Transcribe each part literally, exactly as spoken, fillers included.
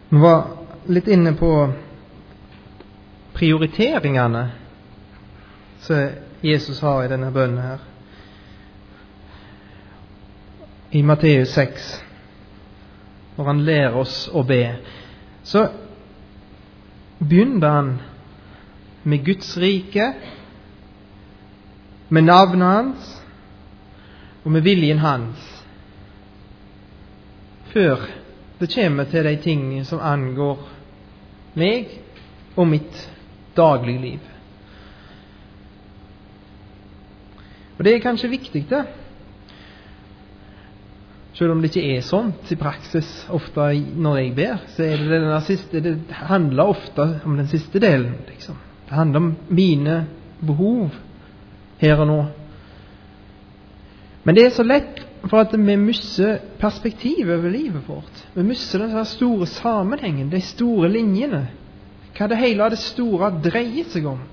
Vi var litt inne på prioriteringene som Jesus har i denne bønnen her. I Matteus seks, når han lærer oss å be, så begynner han med Guds rike, med navnet hans og med viljen hans, før det kommer til de tingene som angår meg og mitt daglige liv. Og det er kanskje viktig det, selv om det ikke er sånt i praksis ofte når jeg ber, så er det den siste, det handler ofte om den siste delen, liksom. Det handler om mine behov her og nå. Men det er så lett for at vi misser perspektiv over livet vårt. Vi misser den store sammenhengen, de store linjene, hva det hele det store dreier seg om.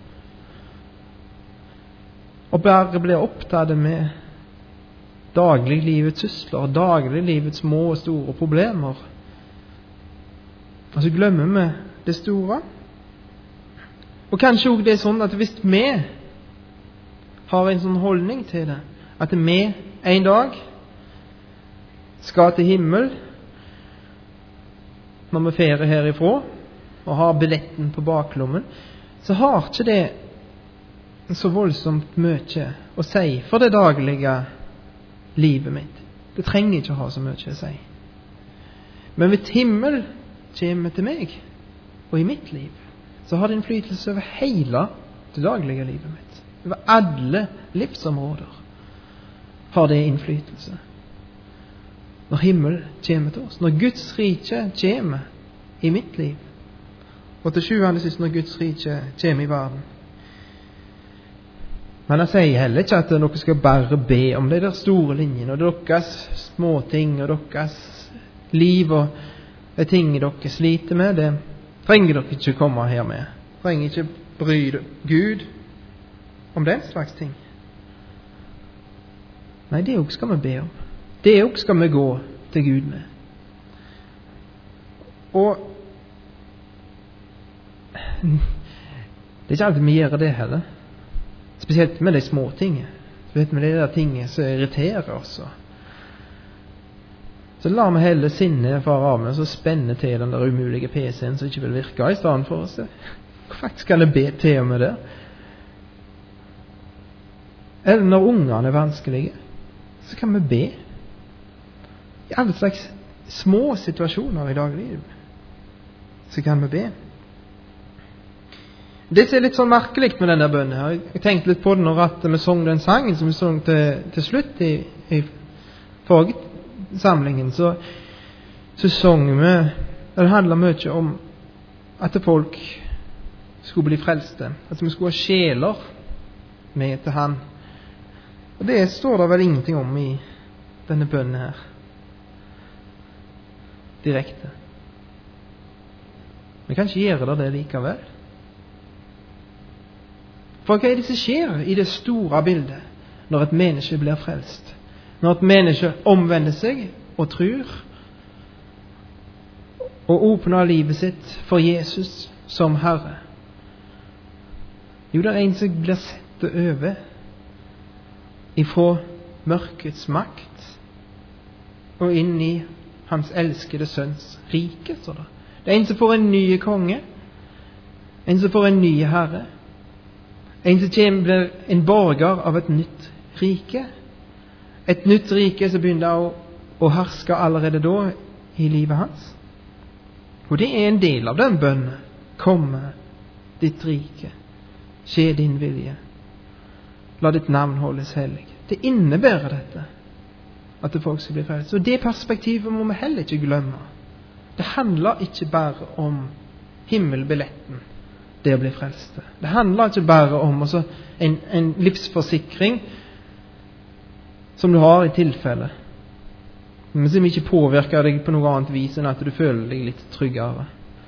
Og bare blir opptatt med dagliglivets sysler, dagliglivets små og store problemer. Og så glemmer vi det store. Og kanskje også det er sånn at hvis vi har en sånn holdning til det, at vi en dag skal til himmel når vi ferer herifra og har billetten på baklommen, så har ikke det så voldsomt mye å si for det daglige livet mitt. Det trenger ikke å ha så mye å si. Men hvis himmel kommer til meg og i mitt liv, så har det innflytelse over hele det daglige livet mitt. Over alle livsområder har det innflytelse. Når himmel kommer til oss, når Guds rike kommer i mitt liv, og til sjuende sist når Guds rike kommer i verden. Men han sier heller ikke at dere skal bare be om de der store linjene, og deres små ting, og deres liv, og de tingene dere sliter med, det trenger dere ikke komme her med. Trenger ikke bry Gud om den slags ting. Nei, det også skal vi be om. Det også skal vi gå til Gud med. Og det er ikke alltid vi gjør det heller. Spesielt med de små tingene. Spesielt med de der tingene som irriterer oss. Så lar vi heller sinne fare av med, så spenne til den der umulige P C-en som ikke vil virke i stedet for oss. Hva faktisk kan jeg be til om det? Eller når ungene er vanskelige, så kan vi be. I alle slags små situasjoner i daglivet, så kan vi be. Det er litt sånn merkelig med denne bønnen her. Jeg tenkte litt på det når at vi sang den sangen som vi sang til, til slutt i, i forrige samlingen. Så, så sang vi, det handler mye om at folk skulle bli frelste. At vi skulle ha sjeler med til han. Og det står det vel ingenting om i denne bønnen her. Direkte. Vi kan ikke gjøre det likevel. For hva er det som skjer i det store bildet når et menneske blir frelst? Når et menneske omvender seg og tror og åpner livet sitt for Jesus som Herre? Jo, det er en som blir sett over ifra mørkets makt og inn i hans elskede sønns rike, så da. Det er en som får en ny konge, en som får en ny herre, en som kommer blir en borger av et nytt rike, et nytt rike som begynner å, å herske allerede da i livet hans. Og det er en del av den bønnen. Komme ditt rike, skje din vilje, la ditt navn holdes hellig. Det innebærer dette, at det folk skal bli frelst. Og det perspektivet må vi heller ikke glemme. Det handler ikke bare om himmelbilletten, det å bli frelste. Det handler ikke bare om også en, en livsforsikring som du har i tilfelle, men som ikke påvirker deg på noe annet vis enn at du føler deg litt tryggere.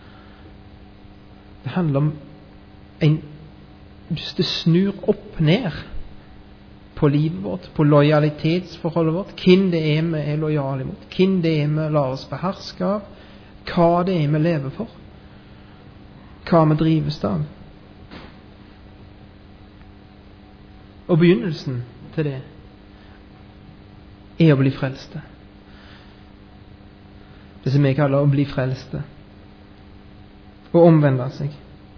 Det handler om en, det snur opp ned på livet vårt, på lojalitetsforholdet vårt, hvem det er vi er lojale mot, hvem det er vi lar oss beherske av, hva det er vi lever for, hva vi drives av. Og begynnelsen til det er å bli frelste. Det som jeg kaller å bli frelste. Og omvende seg.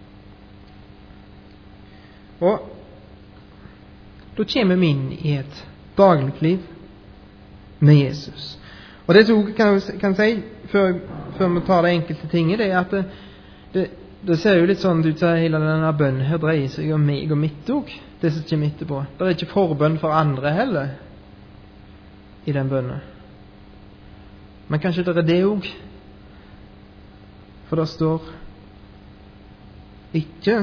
Og da kommer vi inn i et daglig liv med Jesus. Og det som jeg kan, kan si før, før vi tar det enkelte tinget, det er at det, det, det ser jo litt sånn ut til hele denne bønnen her dreier seg om meg og mitt også, det som kommer etterpå. Det er ikke forbønn for andre heller i den bønnen. Men kanskje det er det også. For det står ikke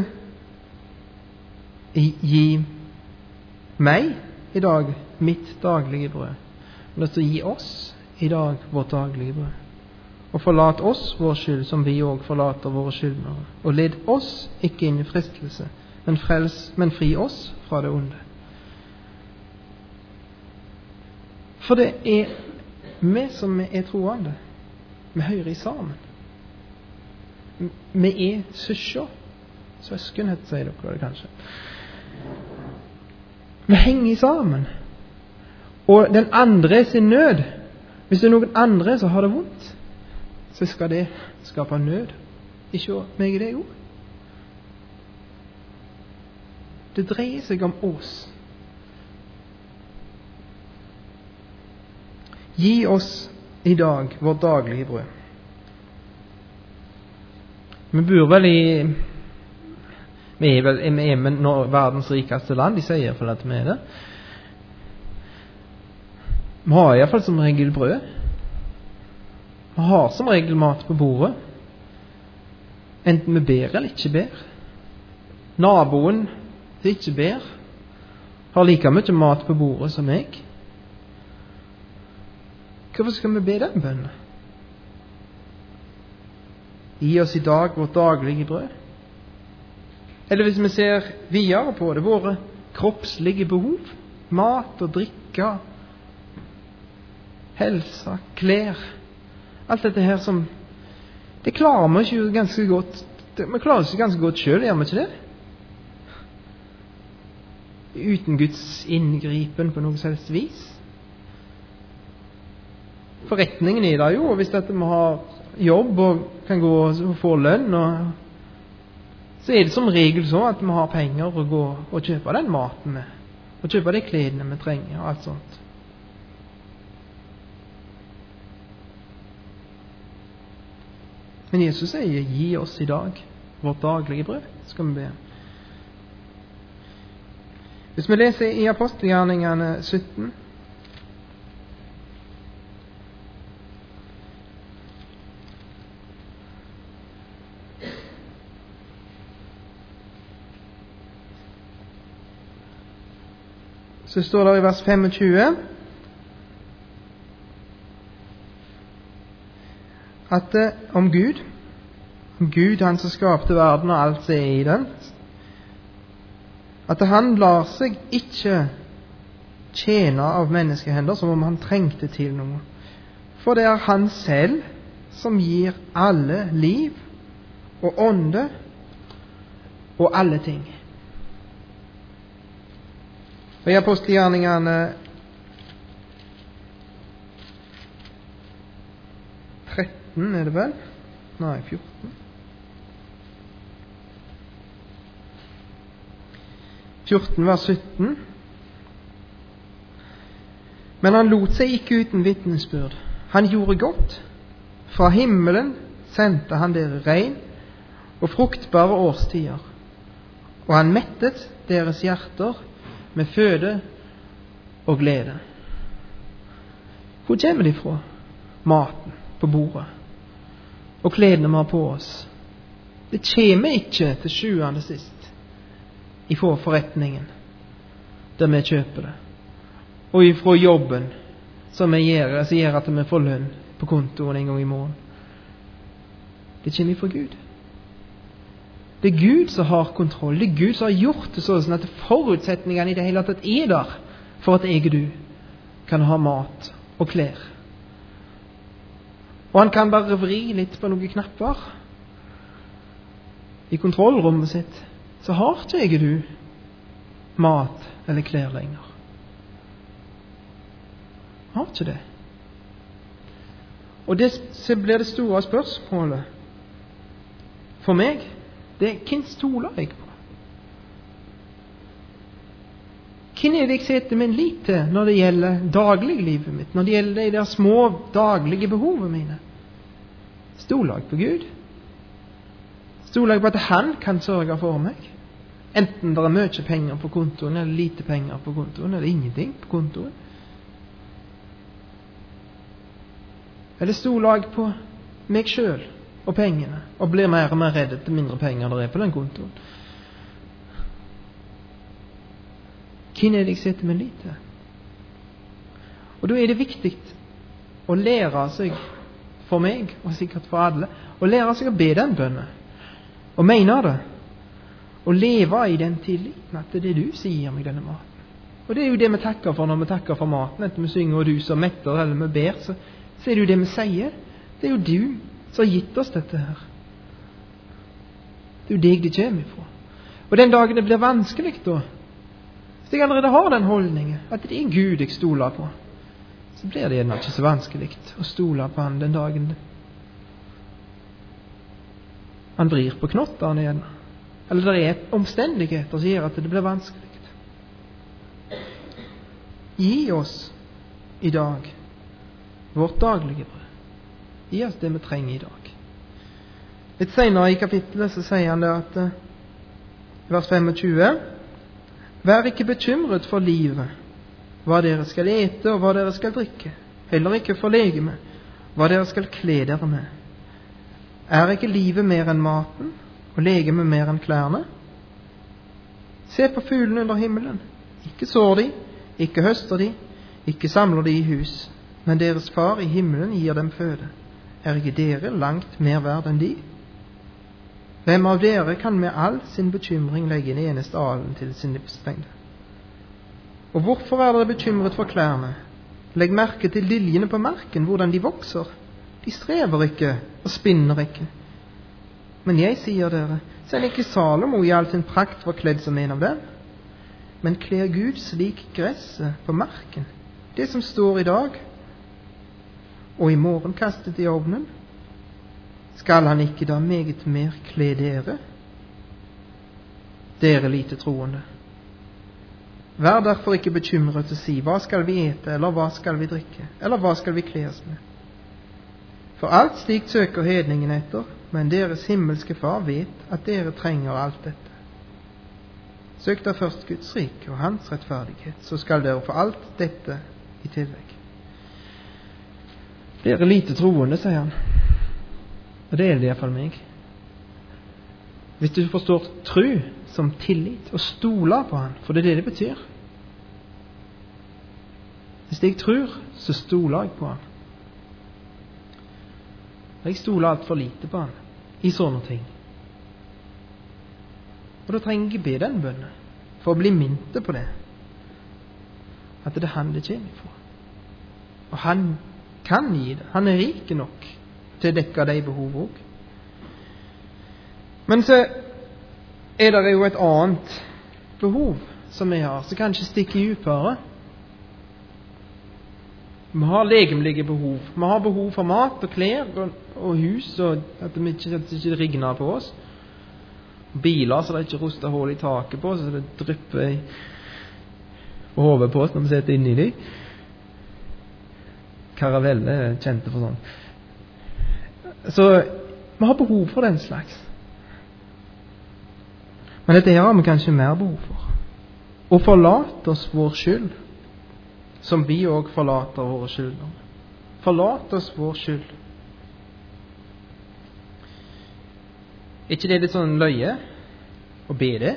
gi meg i dag mitt daglige brød. Men det står gi oss i dag vårt daglige brød. Og forlat oss vår skyld som vi også forlater våre skyldnere. Og led oss ikke inn i fristelse, men, frels, men fri oss fra det onde. For det er vi som er troende. Vi hører sammen. Vi er søsken. Søskenhet, sier dere det kanskje. Vi henger sammen. Og den andre sin nød, hvis det er noen andre som har det vondt, så skal det skape nød. Ikke meg det jo. Det dreier seg om oss. Gi oss i dag vårt daglige brød. Vi bor vel i Vi er vel vi er med verdens rikeste land. De sier i hvert fall at vi er det. Vi har i hvert fall som regel brød. Vi har som regel mat på bordet. Enten vi ber eller ikke ber. Naboen som ikke ber, har like mye mat på bordet som meg. Hvorfor skal vi be den bønnen? Gi oss i dag vårt daglige brød. Eller hvis vi ser videre på det, våre kroppslige behov, mat og drikke, helse, klær, alt dette her som, det klarer vi ikke ganske godt, det, vi klarer ikke ganske godt selv, gjør vi ikke det? Uten Guds inngripen på noe selvst vis. Forretningen er der jo, og hvis dette vi har jobb og kan gå og få lønn, og så er det som regel så at vi har penger å gå og kjøpe den maten med, og kjøpe de kledene vi trenger og alt sånt. Men Jesus sier, gi oss i dag vårt daglige brød, skal vi be. Hvis vi leser i Apostelgjerningene sytten, så står det i vers tjuefem at om Gud, om Gud, han som skapte verden og alt som er i den, at han lar seg ikke tjene av menneskehender som om han trengte til noe. For det er han selv som gir alle liv og ånde og alle ting. Og i Apostelgjerningene tretten er det vel? Nei, fjorten. fjorten vers sytten. Men han lot seg ikke uten vitnesbyrd. Han gjorde godt. Fra himmelen sendte han dere regn og fruktbare årstider. Og han mettet deres hjerter med føde og glede. Hvor kommer de fra? Maten på bordet og kledene vi har på oss. Det kommer ikke til sjuende sist ifra forretningen der vi kjøper det, og ifra jobben som vi gjør, som gjør at vi får lønn på kontoen en gang i morgen. Det kommer ifra Gud. Det er Gud som har kontroll. Det er Gud som har gjort det sånn at forutsetningene i det hele tatt er der for at jeg og du kan ha mat og klær. Og han kan bare vri litt på noen knapper i kontrollrommet sitt, så har ikke du mat eller klær lenger. Har ikke det. Og det så blir det store spørsmålet for meg, det er hvem stoler jeg på? Hvem er det jeg setter min lit til når det gjelder dagliglivet mitt, når det gjelder de der små daglige behovene mine? Stoler jeg på Gud? Stoler jeg på at han kan sørge for meg? Enten det er mye penger på kontoen, eller lite penger på kontoen, eller ingenting på kontoen. Eller stoler jeg på meg selv og pengene, og blir mer og mer redd til mindre penger det er på den kontoen? Hvem er det jeg setter min lit til? Og da er det viktig å lære seg, for meg, og sikkert for alle, å lære seg å be den bønnen, og mene det, og leve i den tilliten at det er det du sier meg denne maten. Og det er jo det vi takker for når vi takker for maten, enten vi synger og du som metter, eller vi ber, så, så er det jo det vi sier. Det er jo du som har gitt oss dette her. Det er jo deg det kommer ifra. Og den dagen det blir vanskelig da, hvis jeg allerede har den holdningen, at det er Gud jeg stoler på, så blir det gjerne ikke så vanskelig å stole på han den dagen han vrir på knottene igjen. Eller det er omstendigheter som gjør at det blir vanskelig. Gi oss i dag vårt daglige brød. Gi oss det vi trenger i dag. Litt senere i kapittelet så sier han det at vers tjuefem: Vær ikke bekymret for livet, hva dere skal ete og hva dere skal drikke, heller ikke for legeme, hva dere skal kle dere med. Er ikke livet mer enn maten, og legeme mer enn klærne? Se på fuglene under himmelen. Ikke sår de, ikke høster de, ikke samler de i hus, men deres far i himmelen gir dem føde. Er ikke dere langt mer verd enn de? Hvem av dere kan med all sin bekymring legge en eneste alen til sin livslengde? Og hvorfor er dere bekymret for klærne? Legg merke til liljene på marken, hvordan de vokser. De strever ikke og spinner ikke. Men jeg sier dere, selv ikke Salomo i all sin prakt var kledd som en av dem. Men kler Gud slik gresset på marken, det som står i dag, og i morgen kastet i ovnen? Skal han ikke da meget mer kle dere? Dere lite troende. Vær derfor ikke bekymret og si, hva skal vi ete, eller hva skal vi drikke, eller hva skal vi kle oss med? For alt slikt søker hedningen etter, men deres himmelske far vet at dere trenger alt dette. Søk da først Guds rike og hans rettferdighet, så skal dere få alt dette i tillegg. Dere lite troende, sier han. Og det er det i hvert fall meg. Hvis du forstår tro som tillit, og stoler på han, for det er det det betyr. Hvis jeg tror, så stoler jeg på han. Jeg stoler alt for lite på han i sånne ting. Og da trenger jeg be den bønnen for å bli minnet på det. At det er han det kommer fra. Og han kan gi det. Han er rik nok til å dekke de behov også. Men så er det jo et annet behov som vi har, som kanskje stikker dypere. Vi har legemlige behov. Vi har behov for mat og klær og, og hus, og at det ikke, at det ikke rigner på oss. Biler så det ikke ruster hull i taket på, så det drypper i hodet på oss når vi sitter inni dem. Karavelle er kjente for sånn. Så vi har behov for den slags. Men dette her har vi kanskje mer behov for. Å forlate oss vår skyld, som vi også forlater våre skyldner. Forlate oss vår skyld. Er ikke det litt sånn løye å be det?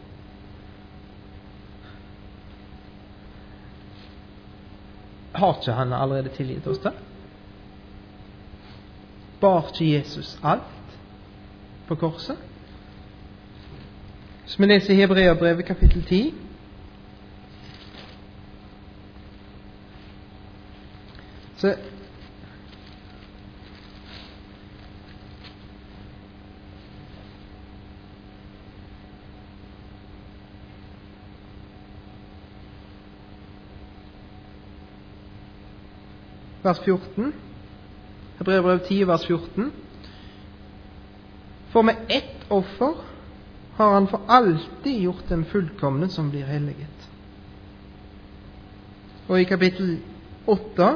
Har ikke han allerede tilgitt oss det? Bar ikke Jesus alt på korset? Så vi leser i Hebreerbrevet kapittel ti. Så vers fjorten. Hebreerbrevet ti, vers fjorten. For med ett offer har han for alltid gjort den fullkomne som blir helliget. Og i kapittel åtte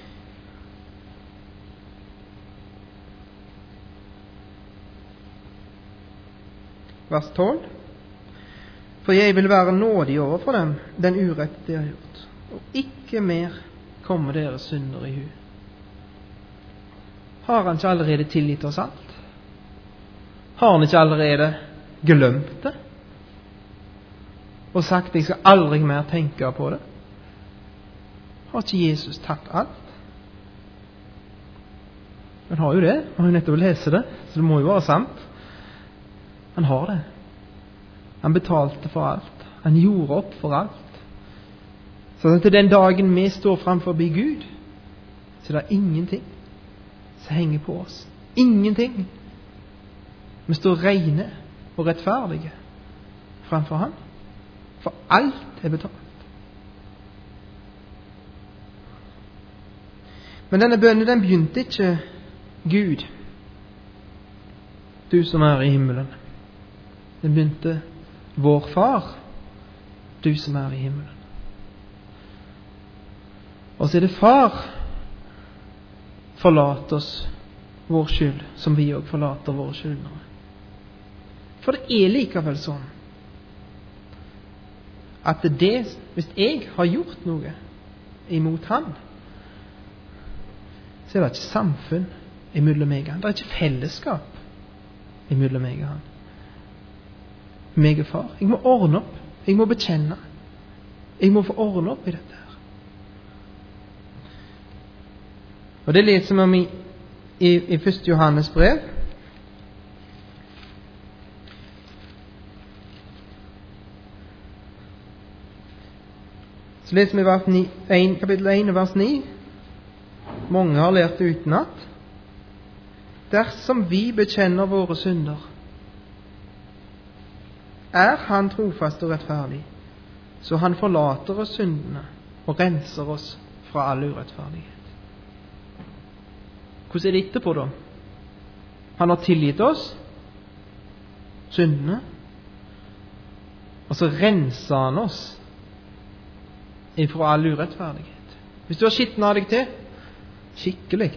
vers tolv. For jeg vil være nådig overfor dem, den urett de har gjort, og ikke mer komme deres synder i hu. Har han ikke allerede tilgitt oss alt? Har han ikke allerede glemt det? Og sagt, jeg skal aldri mer tenke på det? Har ikke Jesus tatt alt? Han har jo det. Han har jo nettopp lest det, så det må jo være sant. Han har det. Han betalte for alt. Han gjorde opp for alt. Så til den dagen vi står framfor Gud, så det er ingenting som henger på oss. Ingenting. Vi står rene og rettferdige framfor Han. For alt er betalt. Men denne bønnen, den begynte ikke Gud, du som er i himmelen. Den begynte vår far, du som er i himmelen. Og så er det far, forlat oss vår skyld, som vi også forlater våre skyldnere. For det er likevel sånn, at det, hvis jeg har gjort noe imot Han, så er det ikke samfunn imellom meg og Han. Det er ikke fellesskap imellom meg og Han. Meg og far. Jeg må ordne opp. Jeg må bekjenne. Jeg må få ordne opp i dette her. Og det leser vi om i, i, i første Johannes brev. Så leser vi vers ni, en, kapittel en, vers ni. Mange har lært det utenat. Dersom vi bekjenner våre synder, er Han trofast og rettferdig, så Han forlater oss syndene og renser oss fra all urettferdighet. Hvordan er det etterpå da? Han har tilgitt oss syndene, og så renser Han oss ifra all urettferdighet. Hvis du har skitnet deg til skikkelig,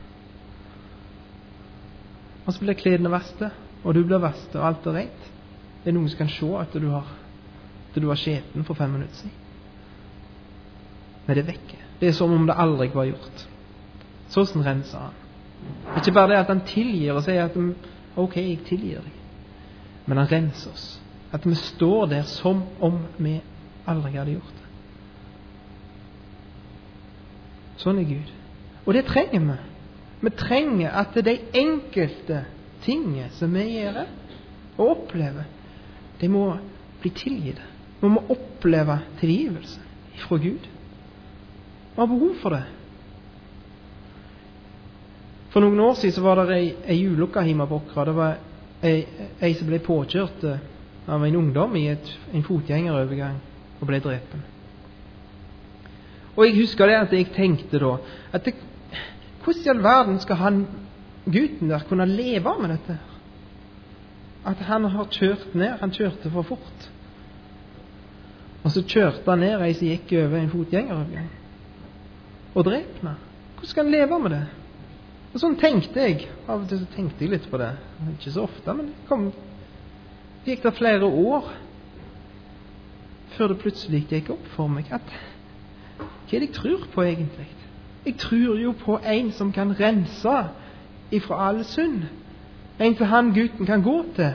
og så blir kledene verste, og du blir verste, og alt er rent. Det er noen som kan se at du har at du har skjeten for fem minutter siden. Men det er vekke. Det er som om det aldri var gjort. Sånn renser Han. Ikke bare det at Han tilgir og sier at ok, jeg tilgir deg, men Han renser oss. At vi står der som om vi aldri hadde gjort det. Sånn er Gud. Og det trenger vi. Vi trenger at de enkelte tingene som vi gjør og opplever, de må bli tilgitt. Vi må oppleve tilgivelse fra Gud. Vi har behov for det. For noen år siden så var det ei, ei ulykke hjemme på Åkra. Det var ei, ei som ble påkjørt av en ungdom i et, en fotgjengerovergang og ble drepen. Og jeg husker det at jeg tenkte da at det, hvordan i all verden skal han, gutten der, kunne leve med dette? At han har kjørt ned, han kjørte for fort. Og så kjørte han ned ei som gikk over en fotgjengerovergang og drepte meg. Hvordan skal han leve med det? Og sånn tenkte jeg. Av og til så tenkte jeg litt på det. Ikke så ofte, men det kom, det gikk det flere år før det plutselig gikk opp for meg at hva er det jeg tror på egentlig? Jeg tror jo på en som kan rense ifra all synd. En til han gutten kan gå til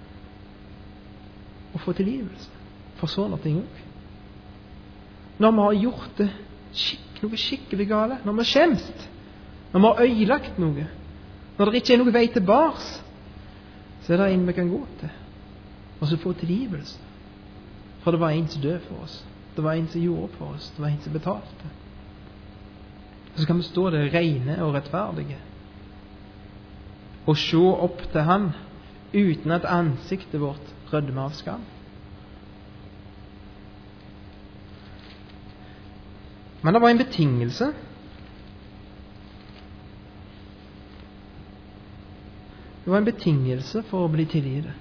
og få tilgivelse for sånne ting også. Når vi har gjort det skik- noe skikkelig gale, når vi har skjemst, når vi har ødelagt noe, når det ikke er noe vei tilbake, så er det en vi kan gå til og så få tilgivelse. For det var en som døde for oss. Det var en som gjorde for oss. Det var en som betalte. Så kan vi stå der rene og rettferdige og se opp til Han uten at ansiktet vårt rødmer av skam. Men det var en betingelse. Det var en betingelse for å bli tilgitt.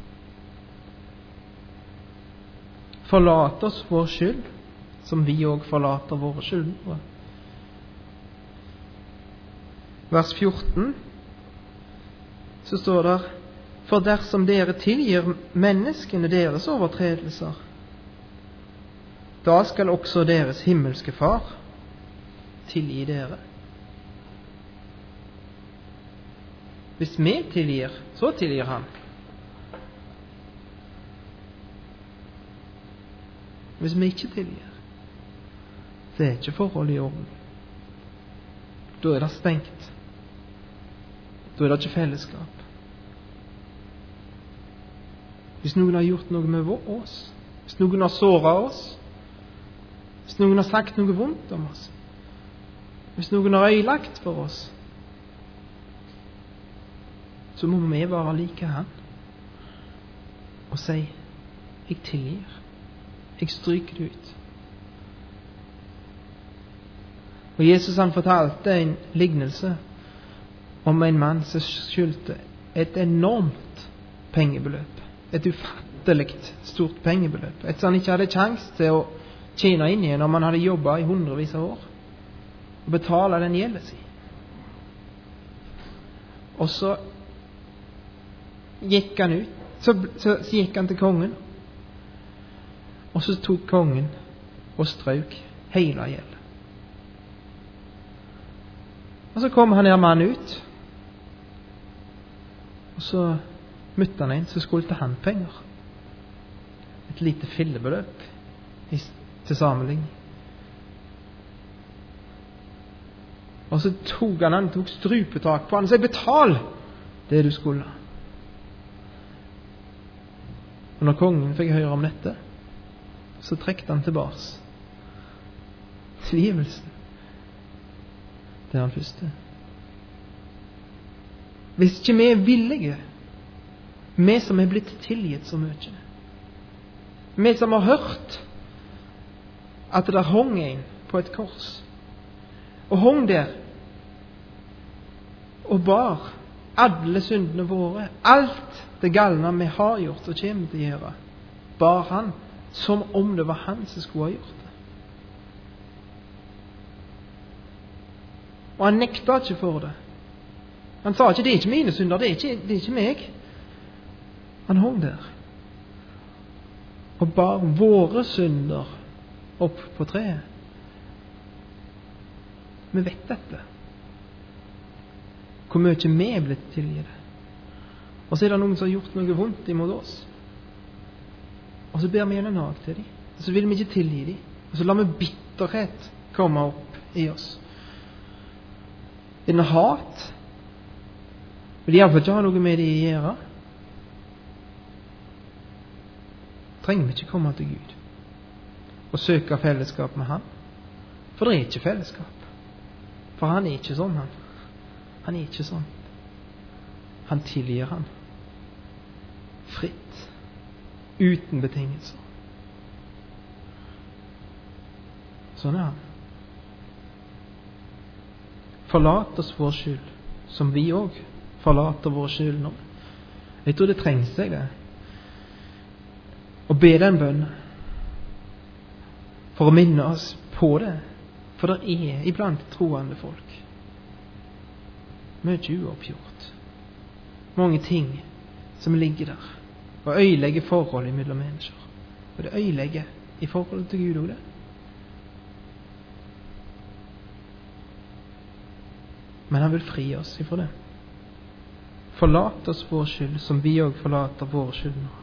Forlat oss vår skyld, som vi også forlater våre skyldnere. Vers fjorten, så står det: For dersom dere tilgir menneskene deres overtredelser, da skal også deres himmelske far tilgi dere. Hvis vi tilgir, så tilgir han. Hvis vi ikke tilgir, så er ikke forholdet i orden. Da er det stengt. Da er det ikke fellesskap. Hvis noen har gjort noe med oss, hvis noen har såret oss, hvis noen har sagt noe vondt om oss, hvis noen har ødelagt for oss, så må vi bare like han og si: jeg tilgir, jeg stryker det ut. Og Jesus han fortalte en lignelse om en mann som skyldte et enormt pengebeløp, et ufattelig stort pengebeløp, et som han ikke hadde sjans til å tjene inn igjen om han hadde jobbet i hundrevis av år og betale den gjelden sin. Og så gikk han ut, så, så, så gikk han til kongen, og så tok kongen og strøk hele gjelden. Og så kom han her mannen ut, og så møtte han en, så skulle han penger. Et lite fillebeløp til sammenligning. Og så tok han han, tok strupetak på han, og sa: betal det du skulle. Og når kongen fikk høre om dette, så trekte han tilbake tilgivelsen. Det er han første. Hvis ikke vi er villige, vi som er blitt tilgitt så mye, vi som har hørt at det hong en på et kors, og hong der og bar alle syndene våre, alt det galne vi har gjort og kommer til å gjøre, bar han som om det var han som skulle ha gjort det. Og han nekta ikke for det. Han sa ikke: det er ikke mine synder, det er ikke, det er ikke meg. Han hong der og bar våre synder opp på treet. Vi vet dette, hvor mye vi er blitt tilgitt. Og så er det noen som har gjort noe vondt imot oss, og så ber vi en nag til dem, og så vil vi ikke tilgi dem, og så lar vi bitterhet komme opp i oss. Er det hat? Vil de iallfall ikke ha noe med det å gjøre? Trenger vi ikke komme til Gud og søke fellesskap med han? For det er ikke fellesskap. For han er ikke sånn, han. Han er ikke sånn. Han tilgir han. Fritt. Uten betingelser. Sånn er han. Forlat oss vår skyld, som vi også forlater vår skyld nå. Jeg tror det trengs seg det. Å be den bønnen for å minne oss på det. For det er iblant troende folk mye uoppgjort. Mange ting som ligger der og øyelegger forholdet mellom mennesker. Og det øyelegger i forhold til Gud og det. Men han vil fri oss ifra det. Forlat oss vår skyld, som vi også forlater våre skyldnere.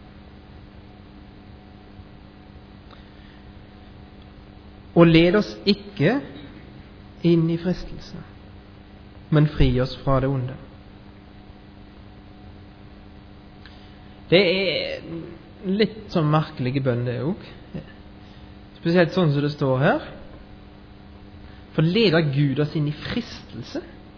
Og led oss ikke inn i fristelse, men fri oss fra det onde. Det er litt sånn merkelige bønn det også. Spesielt sånn som det står her. For leder Gud oss inn i fristelse?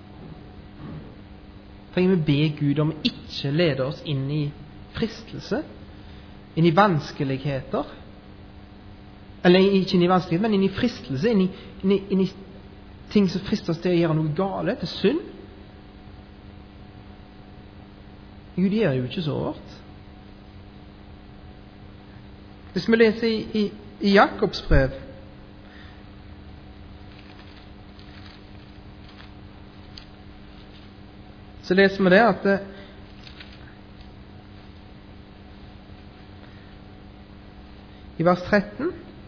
Trenger vi be Gud om ikke lede oss inn i fristelse? Inn i vanskeligheter? Eller ikke inn i vanskeligheter, men inn i fristelse? Inn i, inn i, inn i ting som frister oss til å gjøre noe gale, til synd? Gud gjør jo ikke så hårdt. Hvis vi leser i, i, i Jakobs brev, så leser vi det at det, i vers tretten,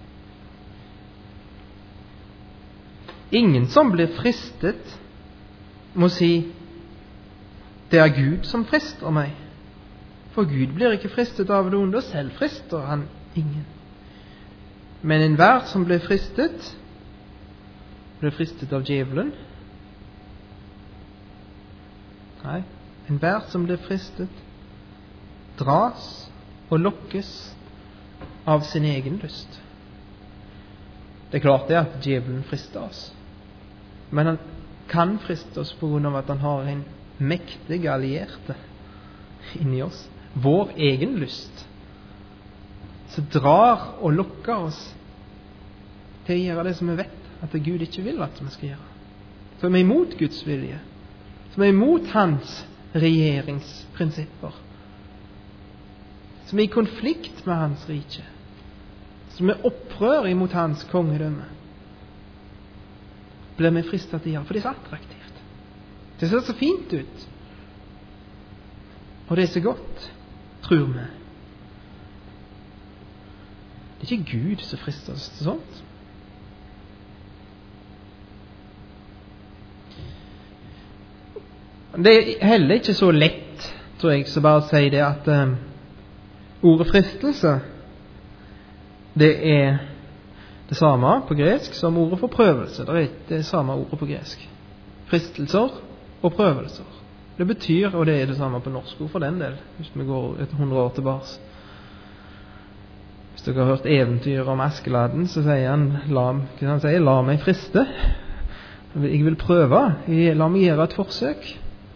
ingen som blir fristet må si, det er Gud som frister meg. For Gud blir ikke fristet av det onde, og selv frister han ingen. Men enhver som blir fristet, blir fristet av djevelen. Nei, enhver som blir fristet, dras og lokkes av sin egen lyst. Det er klart det at djevelen frister oss. Men han kan friste oss på grunn av at han har en mektig allierte inni oss. Vår egen lyst. Som drar og lokker oss til å gjøre det som vi vet at Gud ikke vil at vi skal gjøre. Som er imot Guds vilje. Som er imot hans regjeringsprinsipper. Som er i konflikt med hans rike. Som er opprør imot hans kongedømme. Blir vi fristet til å gjøre, for det er så attraktivt. Det ser så fint ut. Og det er så godt, tror vi. Det er ikke Gud som frister oss til sånt. Det er heller ikke så lett, tror jeg, så bare å si det at um, ordet fristelse, det er det samme på gresk som ordet for prøvelse. Det er det samme ordet på gresk. Fristelser og prøvelser. Det betyr, og det er det samme på norsk ord for den del, hvis vi går et hundre år tilbake. Hvis dere har hørt eventyr om Askeladden, så sier han, la, han sier, la meg friste. Jeg vil prøve. Jeg, la meg gjøre et forsøk.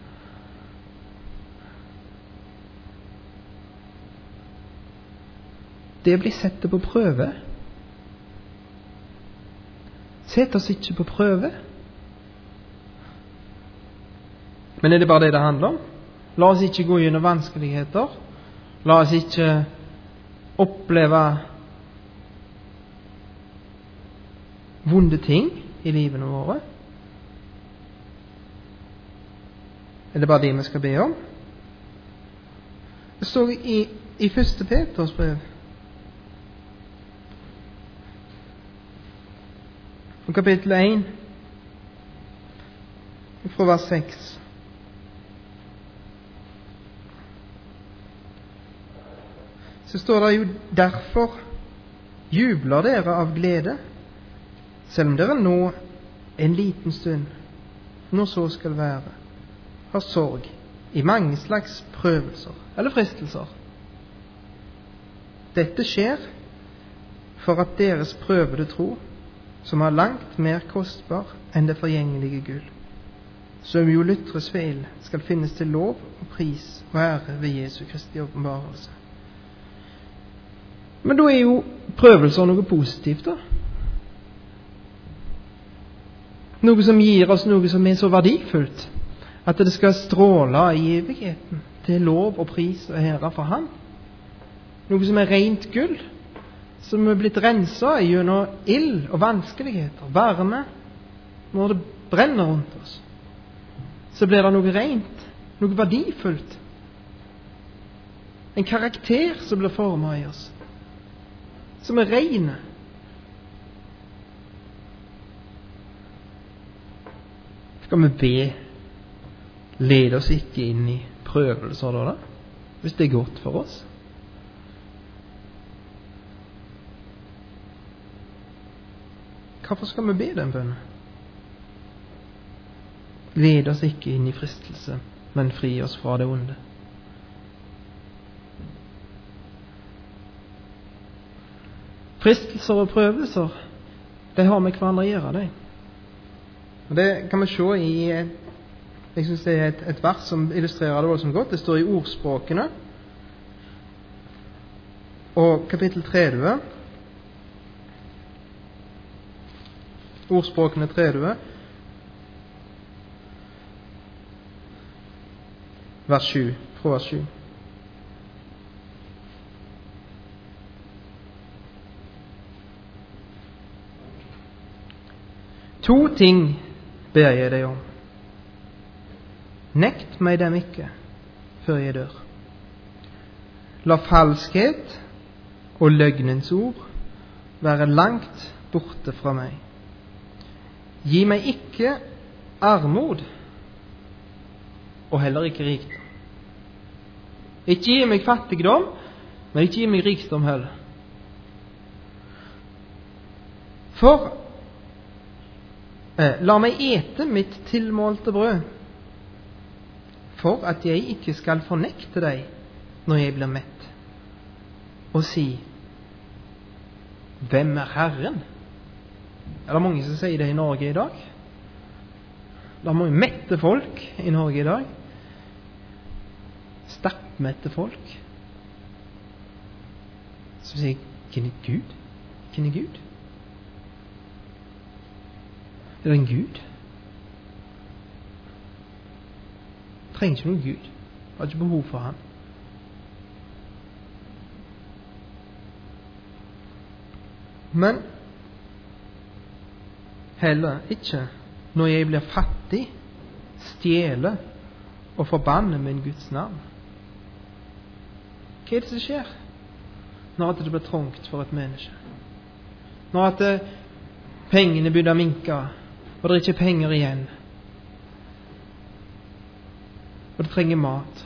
Det blir sett på prøve. Sett oss ikke på prøve. Men er det bare det det handler om? La oss ikke gå gjennom vanskeligheter. La oss ikke oppleve vonde ting i livene våre. Er det bare det vi skal be om? Det står i, i første Peters brev. Og kapittel én, fra vers seks. Så står det jo, derfor jubler dere av glede, selv om dere nå en liten stund, når så skal være, har sorg i mange slags prøvelser eller fristelser. Dette skjer for at deres prøvede tro, som er langt mer kostbar enn det forgjengelige gull, som jo lytres ved ild, skal finnes til lov og pris og ære ved Jesu Kristi åpenbarelse. Men da er jo prøvelser noe positivt, da. Noe som gir oss noe som er så verdifullt, at det skal stråle i evigheten til lov og pris og ære for Han. Noe som er rent gull, som er blitt renset gjennom ild og vanskeligheter, varme. Når det brenner rundt oss, så blir det noe rent, noe verdifullt. En karakter som blir formet i oss, som er rene. Skal vi be, led oss ikke inn i prøvelser da, da? Hvis det er godt for oss. Hvorfor skal vi be den bønnen? Led oss ikke inn i fristelse, men fri oss fra det onde. Fristelser og prøvelser, det har med hverandre å gjøre, det. Og det kan vi se i, jeg synes det er et, et vers som illustrerer det voldsomt godt. Det står i Ordspråkene, og kapittel tretti, Ordspråkene tretti, vers sju, fra vers sju. To ting ber jeg deg om. Nekt meg dem ikke før jeg dør. La falskhet og løgnens ord være langt borte fra meg. Gi meg ikke armod, og heller ikke rikdom. Ikke gi meg fattigdom, men ikke gi meg rikdom heller. For eh, la meg ete mitt tilmålte brød, for at jeg ikke skal fornekte deg når jeg blir mett, og si, hvem er Herren? Er det mange som sier det i Norge i dag? Det er mange mette folk i Norge i dag. Stappmette folk. Så sier jeg, hvem er Gud? Hvem er Gud? Er det en Gud? Jeg trenger ikke noen Gud. Jeg har ikke behov for han. Men heller ikke når jeg blir fattig, stjele og forbanne min Guds navn. Hva er det som skjer når det blir trangt for et menneske? Når at pengene begynner å minke, og det er ikke penger igjen, og det trenger mat.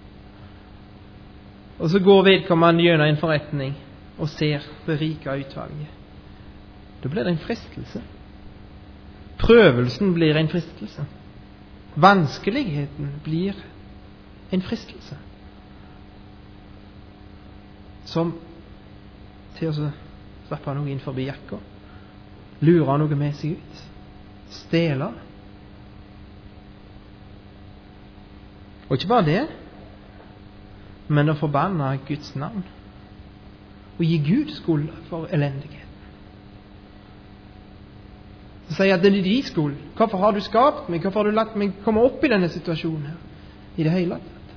Og så går vedkommende gjennom en forretning og ser det rike utvalget. Da blir det en fristelse. Prøvelsen blir en fristelse. Vanskeligheten blir en fristelse. Som til å slappe noe inn forbi jakka, lure noe med seg ut, stjele. Og ikke bare det, men å forbanne Guds navn og gi Gud skyld for elendighet. Så sier jeg at det er de skyld. Hvorfor har du skapt meg? Hvorfor har du latt meg komme opp i denne situasjonen her i det hele tatt?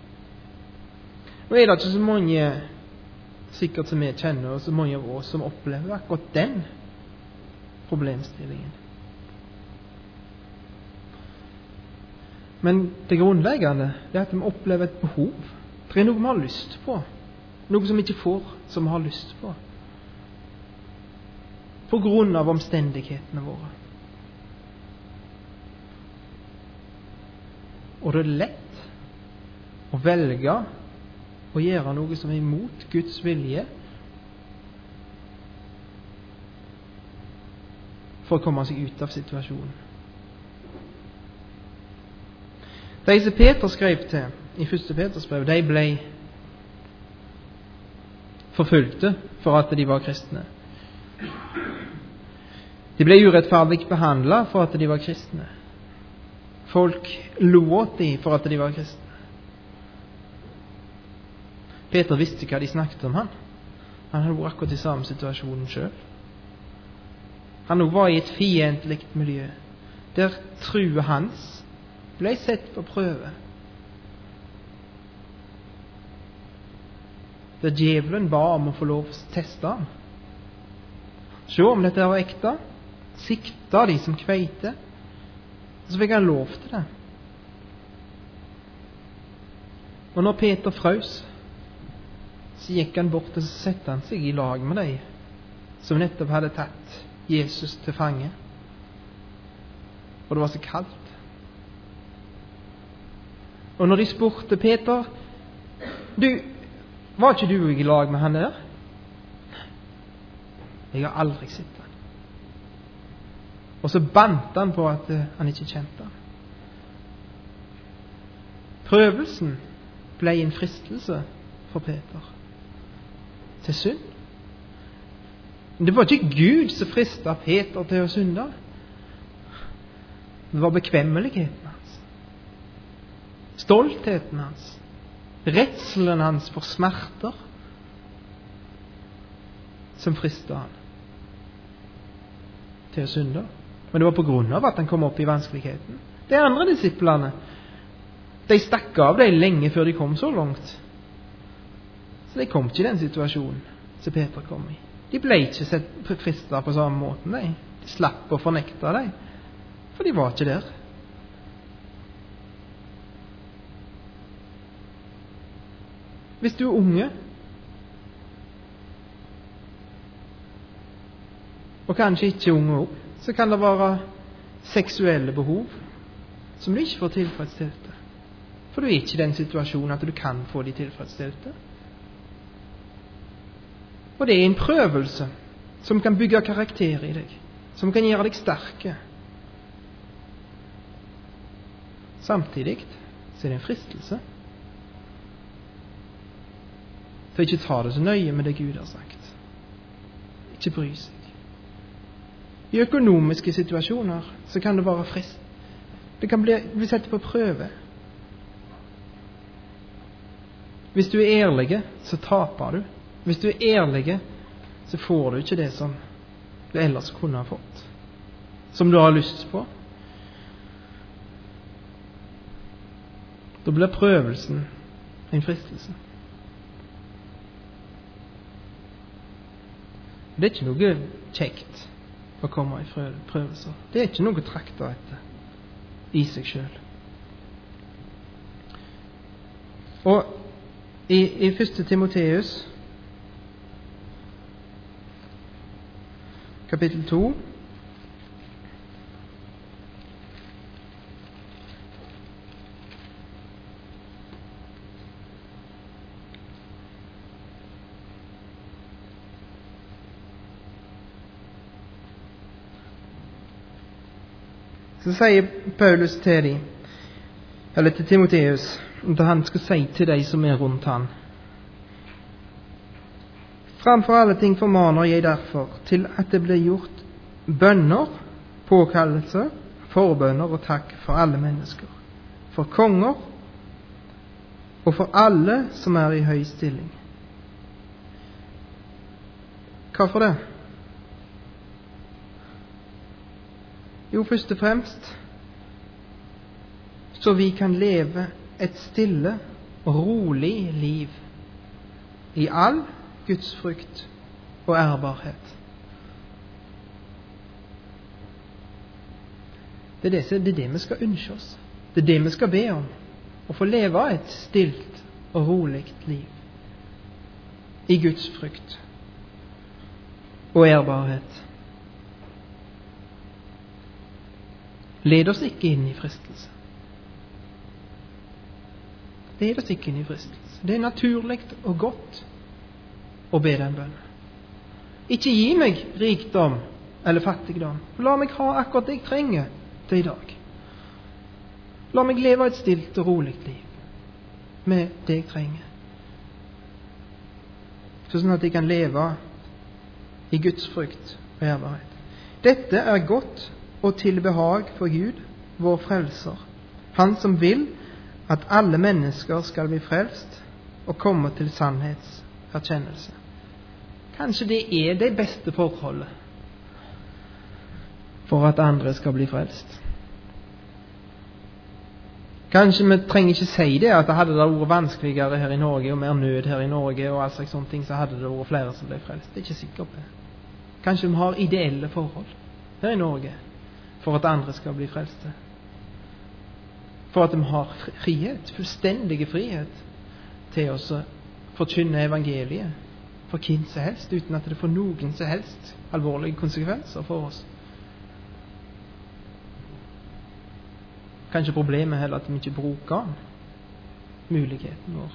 Og er det ikke så mange, sikkert som vi kjenner, og så mange av oss som opplever akkurat den problemstillingen. Men det grunnleggende er at vi opplever et behov. Det er noe vi har lyst på. Noe som vi ikke får, som vi har lyst på. På grunn av omstendighetene våre. Og det er lett å velge å gjøre noe som er imot Guds vilje for å komme seg ut av situasjonen. De som Peter skrev til i første Peters brev, de ble forfulgte for at de var kristne. De ble urettferdig behandlet for at de var kristne. Folk lo åt dem for at de var kristne. Peter visste hva de snakket om han. Han hadde vært akkurat i samme situasjonen selv. Han var i et fiendtlig miljø, der trua hans ble sett på prøve. Der djevelen ba om å få lov å teste ham. Se om dette var ekte. Sikta de som kveite. Og så fikk han lov til det. Og når Peter frøs, så gikk han bort og så sette han seg i lag med dem som nettopp hadde tatt Jesus til fange. Og det var så kaldt. Og når de spurte Peter, du, var ikke du i lag med han der? Jeg har aldri sett han. Og så bandt han på at han ikke kjente han. Prøvelsen ble en fristelse for Peter til synd. Men det var ikke Gud som fristet Peter til å synde. Det var bekvemmeligheten hans, stoltheten hans, redselen hans for smerter som fristet han til å synde. Men det var på grunn av at han kom opp i vanskeligheten. De andre disiplene, De stakk av de lenge før de kom så langt. Så de kom ikke i den situasjonen som Peter kom i. De ble ikke sett fristet på samme måten. De, de slapp å fornekte dem, for de var ikke der. Hvis du er unge, og kanskje ikke unge opp, så kan det være seksuelle behov som du ikke får tilfredsstilte. For du er ikke i den situasjonen at du kan få de tilfredsstilte. Og det er en prøvelse som kan bygge karakter i deg, som kan gjøre deg sterke. Samtidig så er det en fristelse. For ikke ta det så nøye med det Gud har sagt. Ikke bry seg. I økonomiske situasjoner så kan det være frist. Det kan bli, bli sett på prøve. Hvis du er ærlig, så taper du. Hvis du er ærlig, så får du ikke det som du ellers kunne ha fått. Som du har lyst på. Da blir prøvelsen en fristelse. Det er ikke noe kjekt å komme i prøvelser. Det er ikke noe trakta etter i seg selv. Og i, i første Timoteus kapittel to så sier Paulus til dem, eller til Timoteus, at han skal si til de som er rundt han: framfor alle ting formaner jeg derfor til at det blir gjort bønner, påkallelser, forbønner og takk for alle mennesker, for konger og for alle som er i høy stilling. Hvorfor det? Jo, først og fremst så vi kan leve et stille og rolig liv i all Guds frykt og ærbarhet. Det er det, det er det vi skal ønske oss. Det er det vi skal be om. Å få leve et stilt og rolig liv i Guds frykt og ærbarhet. Led oss ikke inn i fristelse. Led oss ikke inn i fristelse. Det er naturlig og godt å be den bønnen. Ikke gi meg rikdom eller fattigdom. La meg ha akkurat det jeg trenger til i dag. La meg leve et stilt og rolig liv med det jeg trenger. Sånn at jeg kan leve i Guds frykt og ærbarhet. Dette er godt og til behag for Gud, vår frelser, han som vil at alle mennesker skal bli frelst og komme til sannhetserkjennelse. Kanskje det er det beste forholdet for at andre skal bli frelst. Kanskje vi trenger ikke si det, at det hadde det vært vanskeligere her i Norge, og mer nød her i Norge, og all slags sånne ting, så hadde det vært flere som ble frelst. Det er ikke sikkert på det. Kanskje vi har ideelle forhold her i Norge, for at andre skal bli frelste. For at de har frihet, fullstendig frihet til å forkynne evangeliet for hvem som helst, uten at det får noen som helst alvorlige konsekvenser for oss. Kanskje problemet er heller at vi ikke bruker muligheten vår.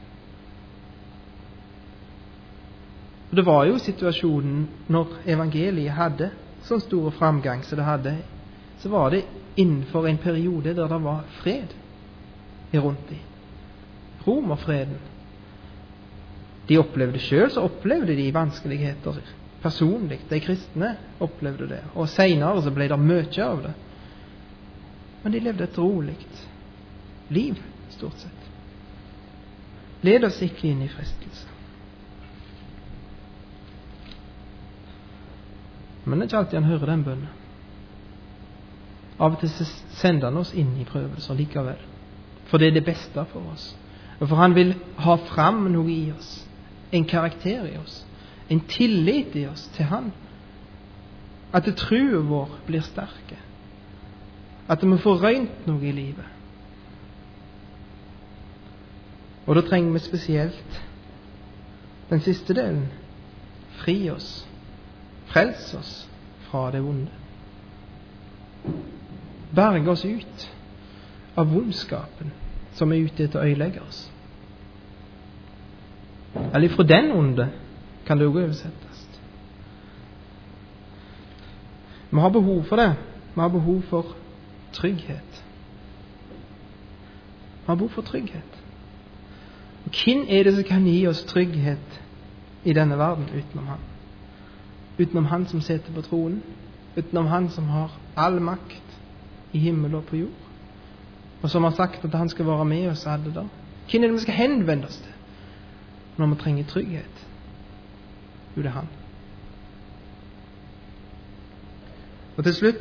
Og det var jo situasjonen når evangeliet hadde sånn stor framgang som det hadde, så var det innenfor en periode der det var fred i rundt i. Romerfreden. De opplevde selv, så opplevde de vanskeligheter personlig. De kristne opplevde det. Og senere så ble det mye av det. Men de levde et roligt liv, stort sett. Led oss ikke inn i fristelse. Men det er ikke alltid han hører den bønnen. Av og til sender han oss inn i prøvelser likevel, For det er det beste for oss. Og for han vil ha fram noe i oss. En karakter i oss. En tillit i oss til han. At det troen vår blir sterke. At vi får røynt noe i livet. Og da trenger vi spesielt den siste delen. Fri oss. Frels oss fra det vonde. Berge oss ut av vondskapen som er ute etter å øyelegge oss. Eller fra den onde kan det også oversettes. Vi har behov for det. Vi har behov for trygghet. Vi har behov for trygghet. Og hvem er det som kan gi oss trygghet i denne verden utenom han? Utenom han som sitter på tronen, utenom han som har all makt i himmel og på jord, og som har sagt at han skal være med oss alle da. Hvem er det vi skal henvende oss til når vi trenger trygghet? Jo, det er han. Og til slutt,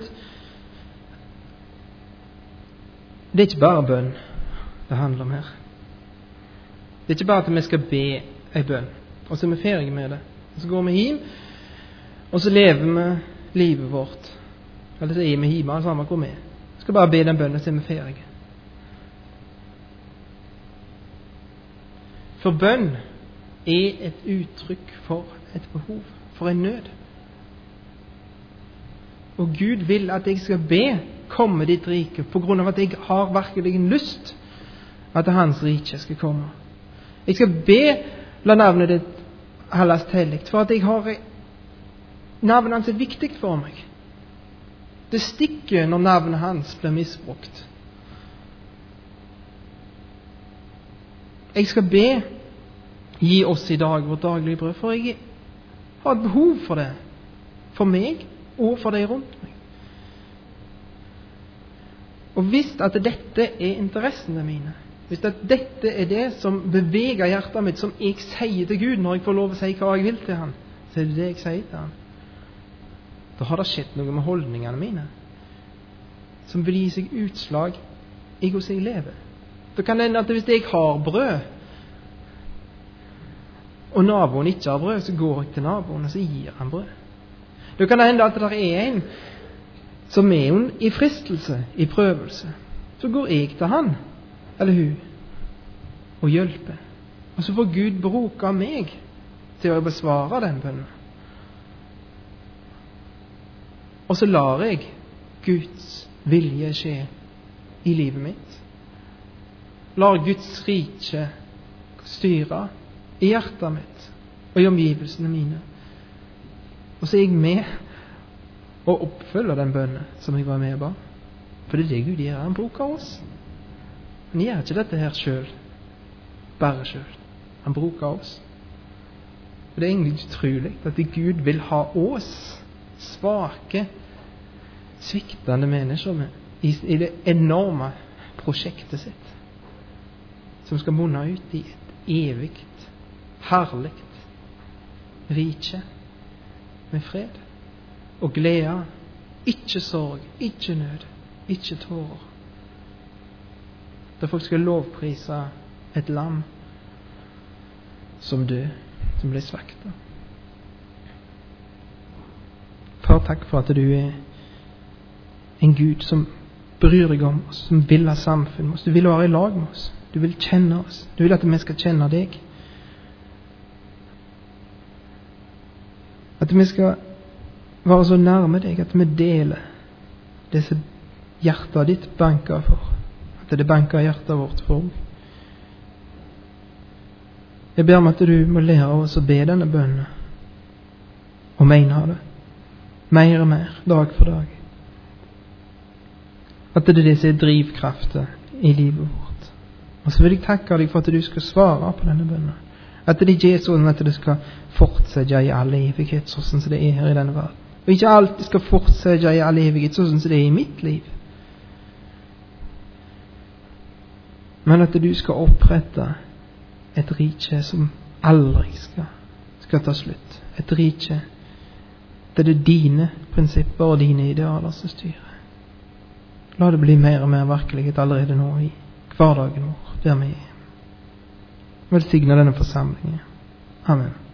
det er ikke bare bønn det handler om her. Det er ikke bare at vi skal be en bønn, og så er vi ferdige med det. Og så går vi hjem, og så lever vi livet vårt. Eller så er vi hjemme, og så har vi går med. Vi skal bare be den bønnen, så er vi ferdige. For bønn er et uttrykk for et behov, for en nød. Og Gud vil at jeg skal be komme ditt rike, på grunn av at jeg har virkelig en lyst at hans rike skal komme. Jeg skal be, la navnet ditt halles helligt, for at jeg har navnet hans er viktig for meg. Det stikker når navnet hans blir misbrukt. Jeg skal be, gi oss i dag vårt daglige brød, for jeg har et behov for det, for meg og for deg rundt meg. Og hvis at dette er interessene mine, hvis at dette er det som beveger hjertet mitt, som jeg sier til Gud når jeg får lov å si hva jeg vil til han, så er det det jeg sier til han. Da har det skjedd noe med holdningene mine, som vil gi seg utslag i hvordan jeg lever. Det kan hende at hvis jeg har brød, og naboen ikke har brød, så går jeg til naboen og så gir han brød. Det kan hende at det er en som er i fristelse, i prøvelse. Så går jeg til han, eller hun, og hjelper. Og så får Gud bruke meg til å besvare den bønnen. Og så lar jeg Guds vilje skje i livet mitt. Lar Guds rike styre i hjertet mitt og i omgivelsene mine. Og så er jeg med og oppfølger den bønnen som jeg var med på. For det er det Gud gjør. Han bruker oss. Han gjør ikke dette her selv, bare selv. Han bruker oss. Og det er egentlig utrolig at Gud vil ha oss svake, sviktende mennesker med i, i det enorme prosjektet sitt, som skal munne ut i et evigt, herligt rike med fred og glede, ikke sorg, ikke nød, ikke tårer, der folk skal lovprise et lam som død, som ble slaktet. Far, takk for at du er en Gud som bryr deg om oss, som vil ha samfunn med oss. Du vil være i lag med oss. Du vil kjenne oss. Du vil at vi skal kjenne deg. At vi skal være så nærme deg at vi deler det som hjertet ditt banker for. At det banker hjertet vårt for. Jeg ber om at du må lære oss å be denne bønnen og mene det. Mer og mer, dag for dag. At det er det som er drivkraften i livet vårt. Og så vil jeg takke deg for at du skal svare på denne bønnen. At det ikke er sånn at det skal fortsette i all evighet sånn som det er her i denne verden. Og ikke alltid skal fortsette i all evighet sånn som det er i mitt liv. Men at du skal opprette et rike som aldri skal, skal ta slutt. Et rike der det er dine prinsipper og dine idealer som styrer. La det bli mer og mer virkelighet allerede nå i hverdagen vår der vi er. Velsigna denne forsamlingen. Amen.